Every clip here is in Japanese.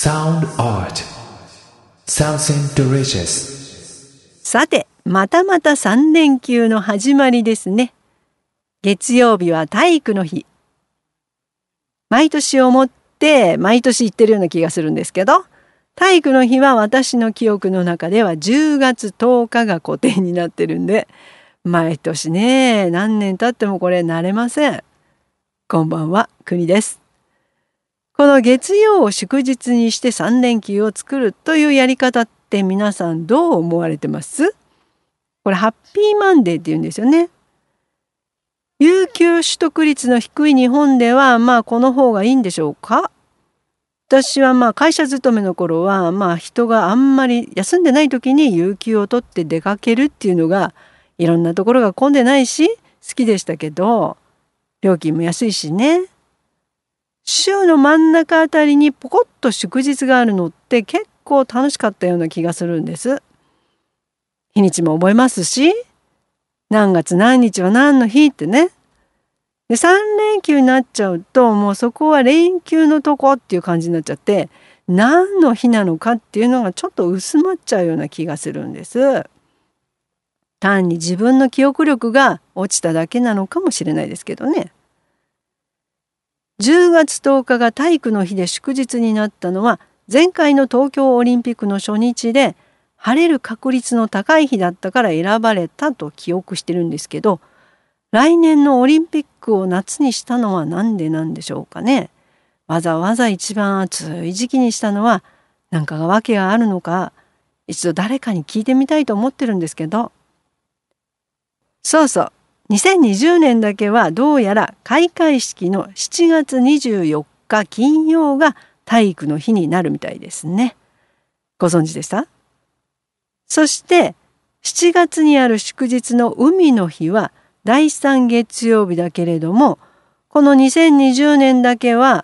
Sound Art Something Delicious。 さて、またまた3連休の始まりですね。月曜日は体育の日。毎年思って毎年言ってるような気がするんですけど、体育の日は私の記憶の中では10月10日が固定になってるんで、毎年ね、何年経ってもこれ慣れません。こんばんは、国です。この月曜を祝日にして3連休を作るというやり方って皆さんどう思われてます？これハッピーマンデーって言うんですよね。有給取得率の低い日本ではこの方がいいんでしょうか？私は会社勤めの頃は人があんまり休んでない時に有給を取って出かけるっていうのがいろんなところが混んでないし好きでしたけど、料金も安いしね。週の真ん中あたりにポコッと祝日があるのって結構楽しかったような気がするんです。日にちも覚えますし、何月何日は何の日ってね。で、3連休になっちゃうともうそこは連休のとこっていう感じになっちゃって、何の日なのかっていうのがちょっと薄まっちゃうような気がするんです。単に自分の記憶力が落ちただけなのかもしれないですけどね。10月10日が体育の日で祝日になったのは前回の東京オリンピックの初日で晴れる確率の高い日だったから選ばれたと記憶してるんですけど、来年のオリンピックを夏にしたのはなんでなんでしょうかね。わざわざ一番暑い時期にしたのは何かが訳があるのか、一度誰かに聞いてみたいと思ってるんですけど。そうそう。2020年だけはどうやら開会式の7月24日金曜が体育の日になるみたいですね。ご存知でした？そして7月にある祝日の海の日は第3月曜日だけれども、この2020年だけは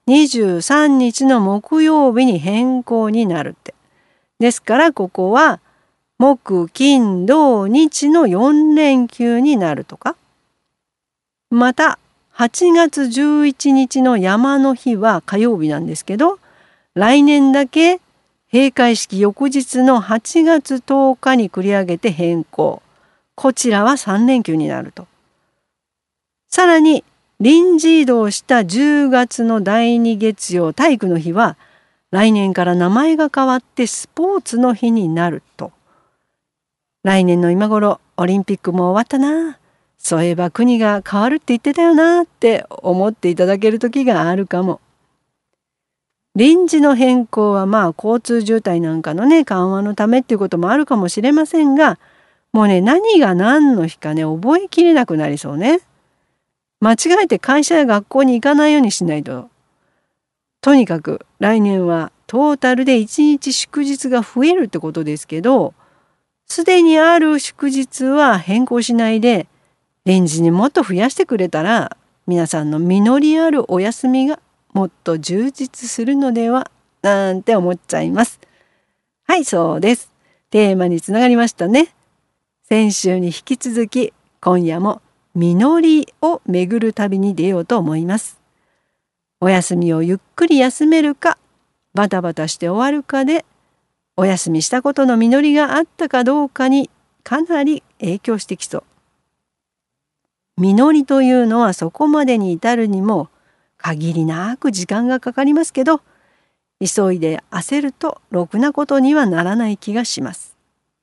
23日の木曜日に変更になるって。ですからここは木金土日の4連休になるとか。また8月11日の山の日は火曜日なんですけど、来年だけ閉会式翌日の8月10日に繰り上げて変更。こちらは3連休になると。さらに臨時移動した10月の第2月曜体育の日は来年から名前が変わってスポーツの日になると。来年の今頃オリンピックも終わったな、そういえば国が変わるって言ってたよなって思っていただける時があるかも。臨時の変更は交通渋滞なんかのね緩和のためっていうこともあるかもしれませんが、もうね何が何の日かね覚えきれなくなりそうね。間違えて会社や学校に行かないようにしないと。とにかく来年はトータルで1日祝日が増えるってことですけど、すでにある祝日は変更しないで臨時にもっと増やしてくれたら、皆さんの実りあるお休みがもっと充実するのではなんて思っちゃいます。はい、そうです。テーマにつながりましたね。先週に引き続き今夜も実りを巡る旅に出ようと思います。お休みをゆっくり休めるかバタバタして終わるかで、お休みしたことの実りがあったかどうかにかなり影響してきそう。実りというのはそこまでに至るにも限りなく時間がかかりますけど、急いで焦るとろくなことにはならない気がします。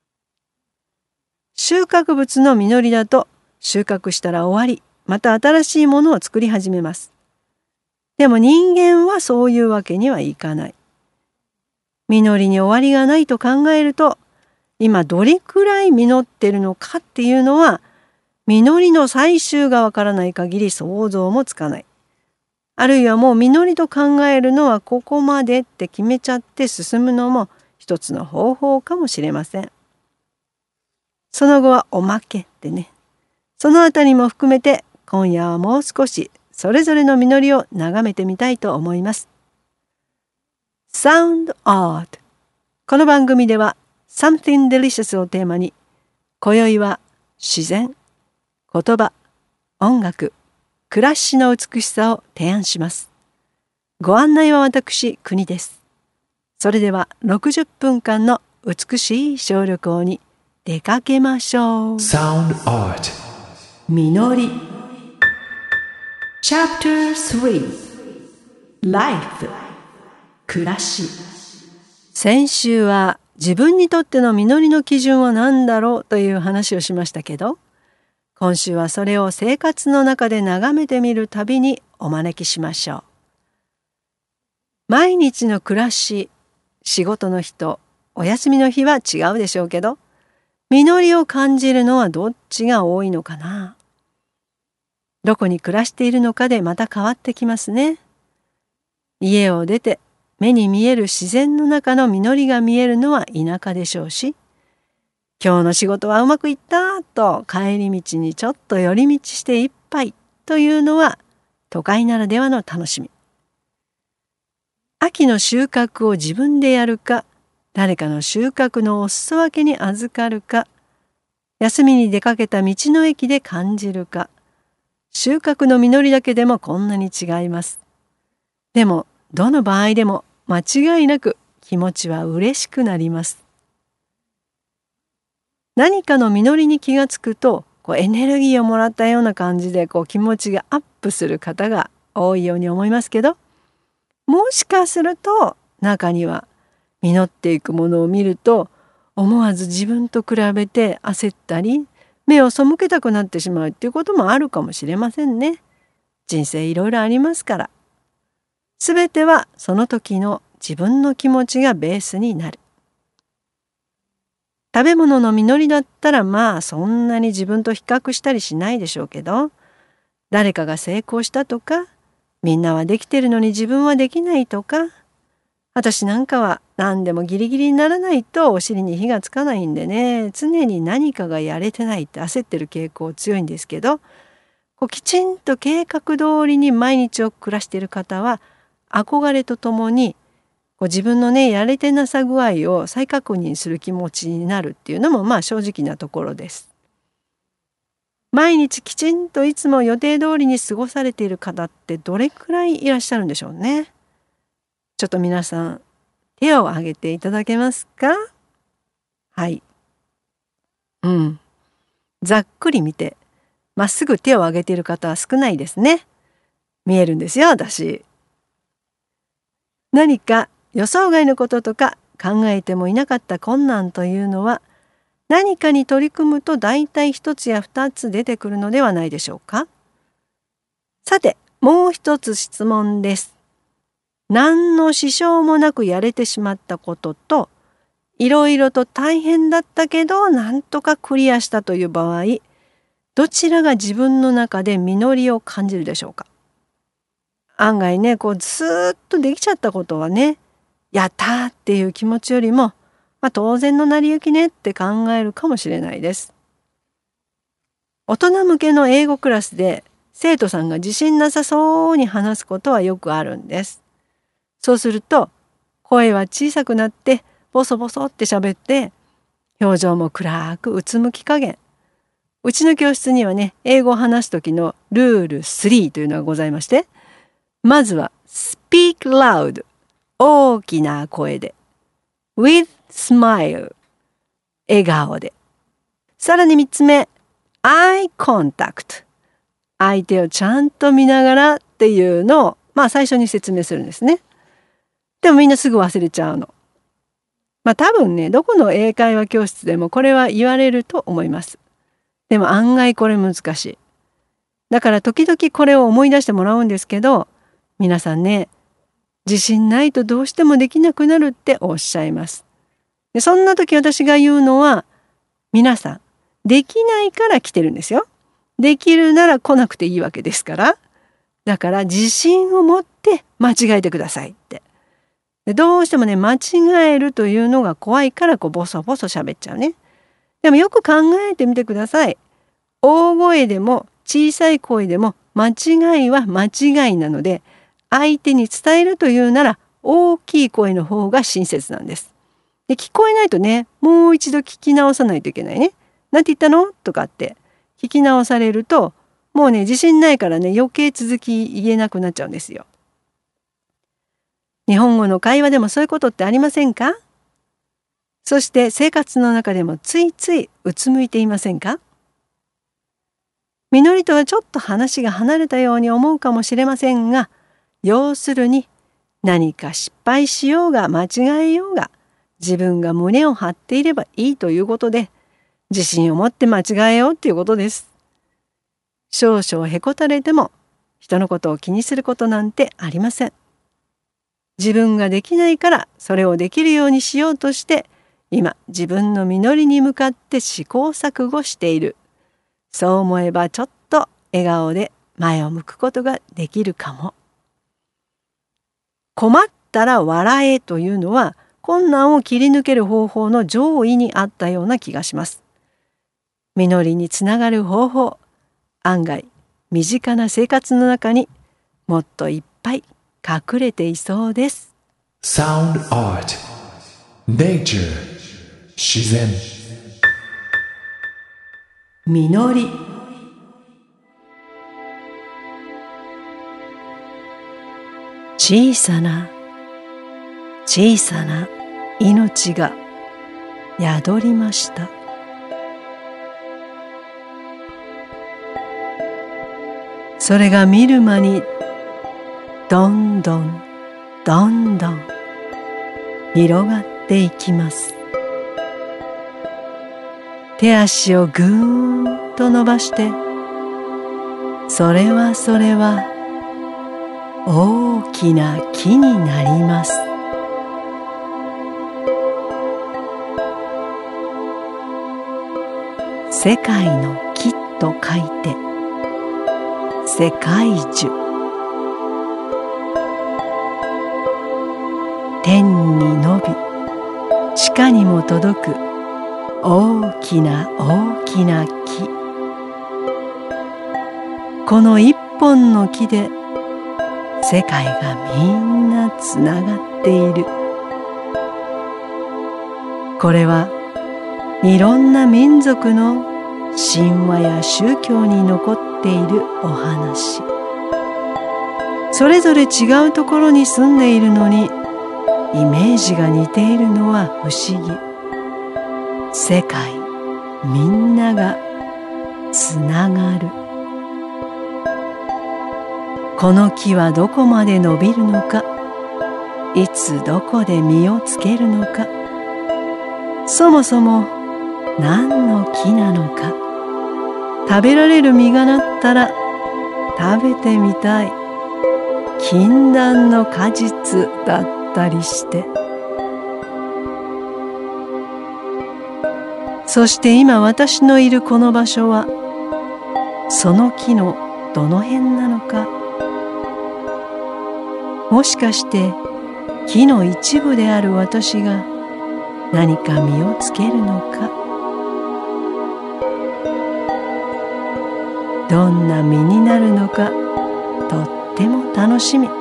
収穫物の実りだと収穫したら終わり、また新しいものを作り始めます。でも人間はそういうわけにはいかない。実りに終わりがないと考えると、今どれくらい実ってるのかっていうのは実りの最終がわからない限り想像もつかない。あるいはもう実りと考えるのはここまでって決めちゃって進むのも一つの方法かもしれません。その後はおまけってね。そのあたりも含めて今夜はもう少しそれぞれの実りを眺めてみたいと思います。Sound Art。この番組では Something Delicious をテーマに、今宵は自然、言葉、音楽、暮らしの美しさを提案します。ご案内は私、国です。 それでは60分間の美しい小旅行に出かけましょう。 Sound Art 実り Chapter 3 Life 暮らし。先週は自分にとっての実りの基準は何だろうという話をしましたけど、今週はそれを生活の中で眺めてみる旅にお招きしましょう。毎日の暮らし、仕事の日とお休みの日は違うでしょうけど、実りを感じるのはどっちが多いのかな。どこに暮らしているのかでまた変わってきますね。家を出て目に見える自然の中の実りが見えるのは田舎でしょうし、今日の仕事はうまくいったと帰り道にちょっと寄り道して一杯というのは都会ならではの楽しみ。秋の収穫を自分でやるか、誰かの収穫のお裾分けに預かるか、休みに出かけた道の駅で感じるか、収穫の実りだけでもこんなに違います。でもどの場合でも間違いなく気持ちは嬉しくなります。何かの実りに気がつくとエネルギーをもらったような感じで気持ちがアップする方が多いように思いますけど、もしかすると中には実っていくものを見ると思わず自分と比べて焦ったり目を背けたくなってしまうっていうこともあるかもしれませんね。人生いろいろありますから。すべてはその時の自分の気持ちがベースになる。食べ物の実りだったらそんなに自分と比較したりしないでしょうけど、誰かが成功したとか、みんなはできてるのに自分はできないとか、私なんかは何でもギリギリにならないとお尻に火がつかないんでね、常に何かがやれてないって焦ってる傾向強いんですけど、きちんと計画通りに毎日を暮らしている方は憧れとともに自分のやれてなさ具合を再確認する気持ちになるっていうのも正直なところです。毎日きちんといつも予定通りに過ごされている方ってどれくらいいらっしゃるんでしょうね。ちょっと皆さん手を挙げていただけますか？はい。ざっくり見てまっすぐ手を挙げている方は少ないですね。見えるんですよ、私。何か予想外のこととか考えてもいなかった困難というのは何かに取り組むと大体一つや二つ出てくるのではないでしょうか。さて、もう一つ質問です。何の支障もなくやれてしまったことと、いろいろと大変だったけどなんとかクリアしたという場合、どちらが自分の中で実りを感じるでしょうか。案外ね、ずーっとできちゃったことはね、やったーっていう気持ちよりも、当然の成り行きねって考えるかもしれないです。大人向けの英語クラスで生徒さんが自信なさそうに話すことはよくあるんです。そうすると声は小さくなってボソボソって喋って、表情も暗くうつむき加減。うちの教室にはね、英語を話す時のルール3というのがございまして、まずは Speak loud 大きな声で with smile 笑顔で、さらに3つ目 eye contact 相手をちゃんと見ながらっていうのを最初に説明するんですね。でもみんなすぐ忘れちゃうの。多分ね、どこの英会話教室でもこれは言われると思います。でも案外これ難しい。だから時々これを思い出してもらうんですけど、皆さんね、自信ないとどうしてもできなくなるっておっしゃいます。でそんな時私が言うのは、皆さんできないから来てるんですよ。できるなら来なくていいわけですから。だから自信を持って間違えてくださいって。でどうしてもね、間違えるというのが怖いからボソボソ喋っちゃうね。でもよく考えてみてください。大声でも小さい声でも間違いは間違いなので、相手に伝えるというなら大きい声の方が親切なんです。で聞こえないとね、もう一度聞き直さないといけないね。なんて言ったのとかって聞き直されると、もうね、自信ないからね、余計続き言えなくなっちゃうんですよ。日本語後の会話でもそういうことってありませんか？そして生活の中でもついついうつむいていませんか？実りとはちょっと話が離れたように思うかもしれませんが、要するに何か失敗しようが間違えようが、自分が胸を張っていればいいということで、自信を持って間違えようということです。少々へこたれても人のことを気にすることなんてありません。自分ができないからそれをできるようにしようとして、今自分の実りに向かって試行錯誤している。そう思えばちょっと笑顔で前を向くことができるかも。困ったら笑えというのは困難を切り抜ける方法の上位にあったような気がします。実りにつながる方法、案外身近な生活の中にもっといっぱい隠れていそうです。 Sound Art Nature 自然実り。小さな小さな命が宿りました。それが見る間にどんどんどんどん広がっていきます。手足をぐーっと伸ばして、それは大きな木になります。世界の木と書いて世界樹。天に伸び地下にも届く大きな大きな木。この一本の木で世界がみんなつながっている。これはいろんな民族の神話や宗教に残っているお話。それぞれ違うところに住んでいるのにイメージが似ているのは不思議。世界みんながつながる。この木はどこまで伸びるのか、いつどこで実をつけるのか、そもそも何の木なのか、食べられる実がなったら食べてみたい。禁断の果実だったりして。そして今私のいるこの場所はその木のどの辺なのか。もしかして木の一部である私が何か実をつけるのか。どんな実になるのかとっても楽しみ。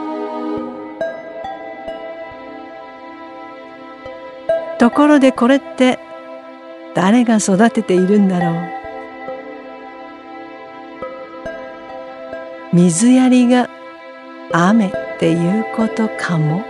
ところでこれって誰が育てているんだろう。水やりが雨っていうことかも。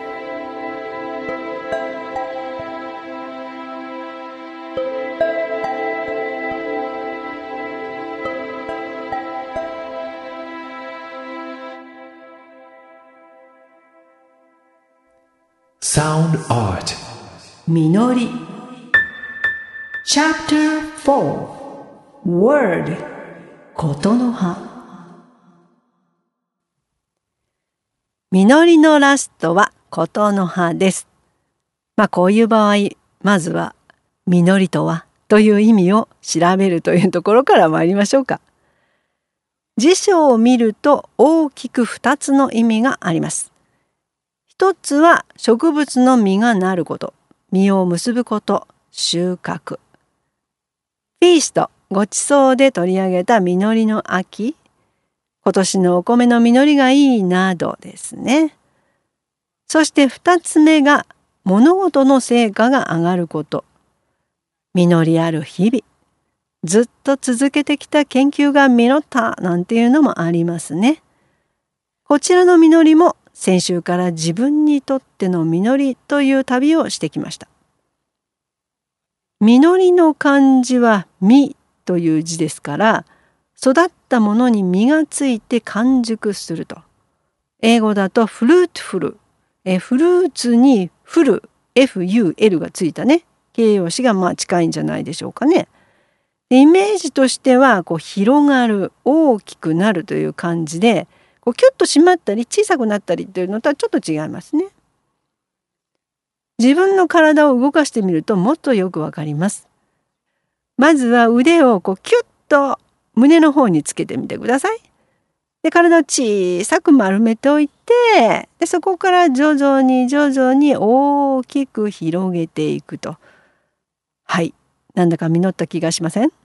Sound Art 実り Chapter 4 Word ことの葉。実りのラストはことの葉です。こういう場合、まずは実りとはという意味を調べるというところから参りましょうか。辞書を見ると大きく2つの意味があります。一つは植物の実がなること、実を結ぶこと、収穫。フィースト、ごちそうで取り上げた実りの秋、今年のお米の実りがいいなどですね。そして二つ目が物事の成果が上がること。実りある日々、ずっと続けてきた研究が実ったなんていうのもありますね。こちらの実りも先週から自分にとっての実りという旅をしてきました。実りの漢字は実という字ですから、育ったものに実がついて完熟すると。英語だとフルートフル。フルーツにフル、FUL がついたね、形容詞が近いんじゃないでしょうかね。イメージとしては広がる、大きくなるという感じで、キュッと締まったり小さくなったりというのとはちょっと違いますね。自分の体を動かしてみるともっとよくわかります。まずは腕をキュッと胸の方につけてみてください。で、体を小さく丸めておいて、でそこから徐々に大きく広げていくと。はい、なんだか実った気がしません？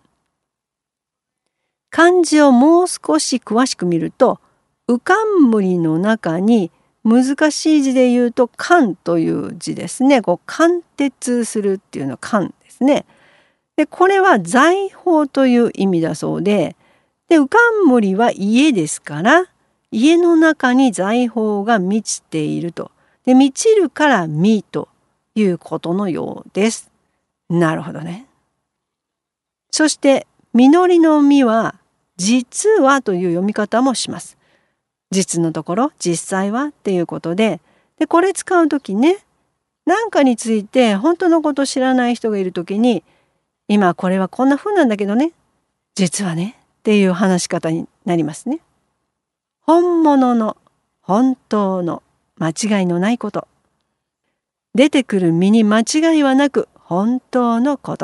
漢字をもう少し詳しく見ると、うかんむりの中に難しい字で言うと貫という字ですね。貫徹するっていうのは貫ですね。で、これは財宝という意味だそうで、うかんむりは家ですから、家の中に財宝が満ちていると。で、満ちるから実ということのようです。なるほどね。そして実りの実は実はという読み方もします。実のところ実際はっていうことで、これ使うときね、何かについて本当のこと知らない人がいるときに、今これはこんな風なんだけどね、実はねっていう話し方になりますね。本物の、本当の、間違いのないこと。出てくる実に間違いはなく本当のこと。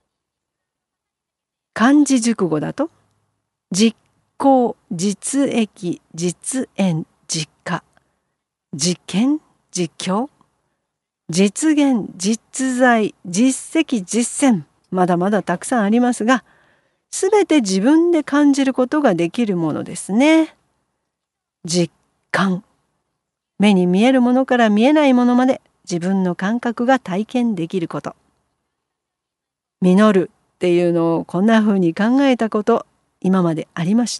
漢字熟語だと、実行、実益、実演、実果、実験、実況、実現、実在、実績、実践、まだまだたくさんありますが、すべて自分で感じることができるものですね。実感。目に見えるものから見えないものまで自分の感覚が体験できること。実るっていうのをこんな風に考えたこと今までありました？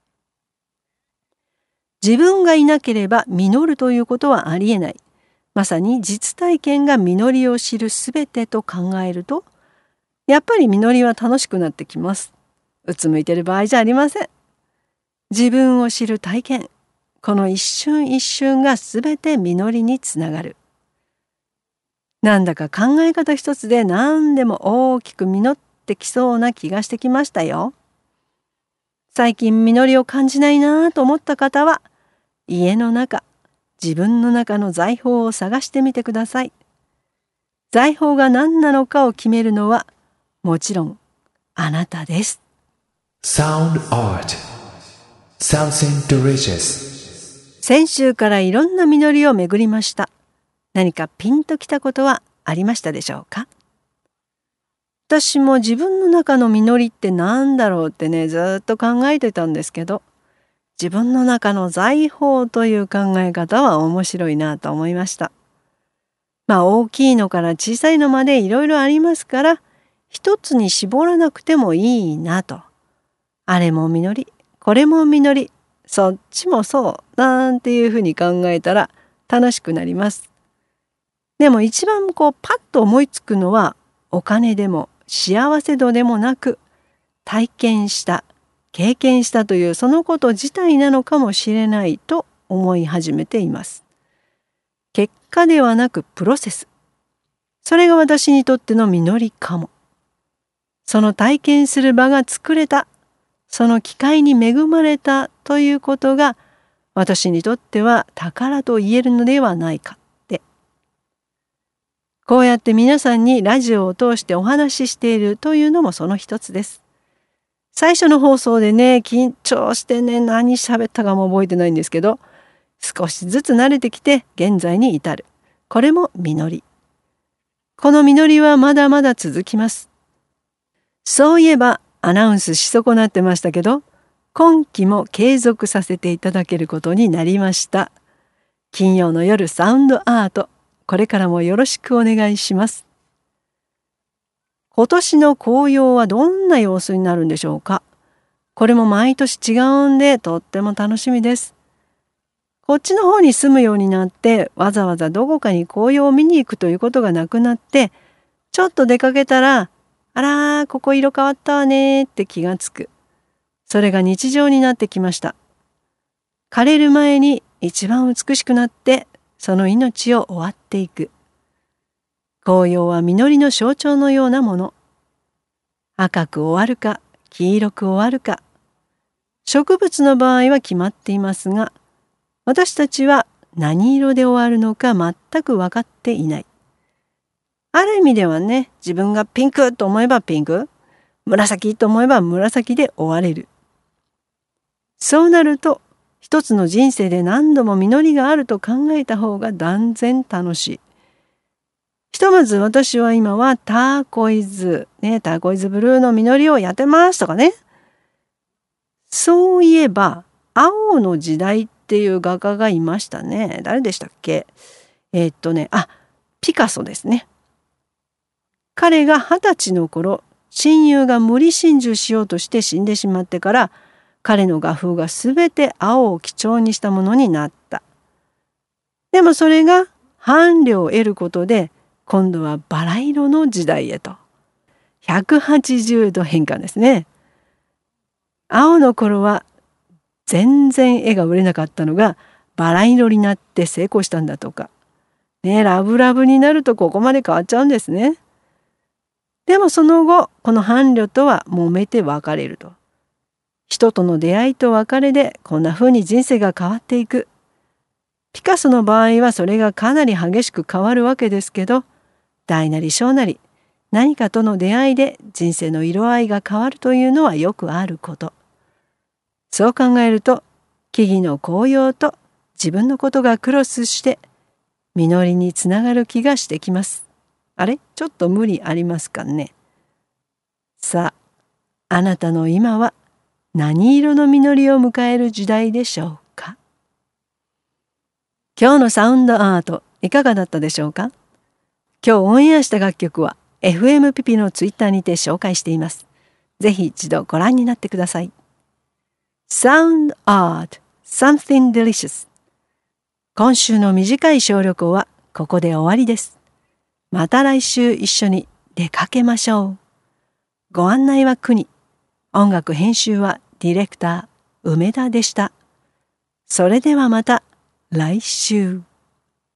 自分がいなければ実るということはありえない。まさに実体験が実りを知るすべてと考えると、やっぱり実りは楽しくなってきます。うつむいてる場合じゃありません。自分を知る体験、この一瞬一瞬がすべて実りにつながる。なんだか考え方一つで何でも大きく実ってきそうな気がしてきましたよ。最近実りを感じないなと思った方は、家の中、自分の中の財宝を探してみてください。財宝が何なのかを決めるのは、もちろんあなたです。 Sound art. Something delicious. 先週からいろんな実りを巡りました。何かピンときたことはありましたでしょうか？私も自分の中の実りって何だろうってね、ずっと考えてたんですけど、自分の中の財宝という考え方は面白いなと思いました。大きいのから小さいのまでいろいろありますから、一つに絞らなくてもいいなと。あれも実り、これも実り、そっちもそうなんていうふうに考えたら楽しくなります。でも一番パッと思いつくのは、お金でも幸せ度でもなく、体験した、経験したというそのこと自体なのかもしれないと思い始めています。結果ではなくプロセス。それが私にとっての実りかも。その体験する場が作れた、その機会に恵まれたということが私にとっては宝と言えるのではないかって。こうやって皆さんにラジオを通してお話ししているというのもその一つです。最初の放送でね、緊張してね、何喋ったかも覚えてないんですけど、少しずつ慣れてきて現在に至る。これも実り。この実りはまだまだ続きます。そういえばアナウンスし損なってましたけど、今期も継続させていただけることになりました。金曜の夜サウンドアート、これからもよろしくお願いします。今年の紅葉はどんな様子になるんでしょうか。これも毎年違うんでとっても楽しみです。 こっちの方に住むようになってわざわざどこかに紅葉を見に行くということがなくなって、ちょっと出かけたら、あらーここ色変わったわねーって気がつく。それが日常になってきました。枯れる前に一番美しくなってその命を終わっていく。紅葉は実りの象徴のようなもの。赤く終わるか黄色く終わるか。植物の場合は決まっていますが、私たちは何色で終わるのか全く分かっていない。ある意味ではね、自分がピンクと思えばピンク、紫と思えば紫で終われる。そうなると、一つの人生で何度も実りがあると考えた方が断然楽しい。ひとまず私は今はターコイズブルーの実りをやってますとかね。そういえば、青の時代っていう画家がいましたね。誰でしたっけ？ピカソですね。彼が20歳の頃、親友が無理心中しようとして死んでしまってから、彼の画風がすべて青を基調にしたものになった。でもそれが伴侶を得ることで、今度はバラ色の時代へと。180度変換ですね。青の頃は全然絵が売れなかったのがバラ色になって成功したんだとか。ね、ラブラブになるとここまで変わっちゃうんですね。でもその後、この伴侶とは揉めて別れると。人との出会いと別れでこんな風に人生が変わっていく。ピカソの場合はそれがかなり激しく変わるわけですけど、大なり小なり何かとの出会いで人生の色合いが変わるというのはよくあること。そう考えると、木々の紅葉と自分のことがクロスして実りにつながる気がしてきます。あれ？ちょっと無理ありますかね。さあ、あなたの今は何色の実りを迎える時代でしょうか。今日のサウンドアートいかがだったでしょうか。今日オンエアした楽曲は FM ピピのツイッターにて紹介しています。ぜひ一度ご覧になってください。Sound Art Something Delicious。今週の短い小旅行はここで終わりです。また来週一緒に出かけましょう。ご案内は国。音楽編集はディレクター梅田でした。それではまた来週。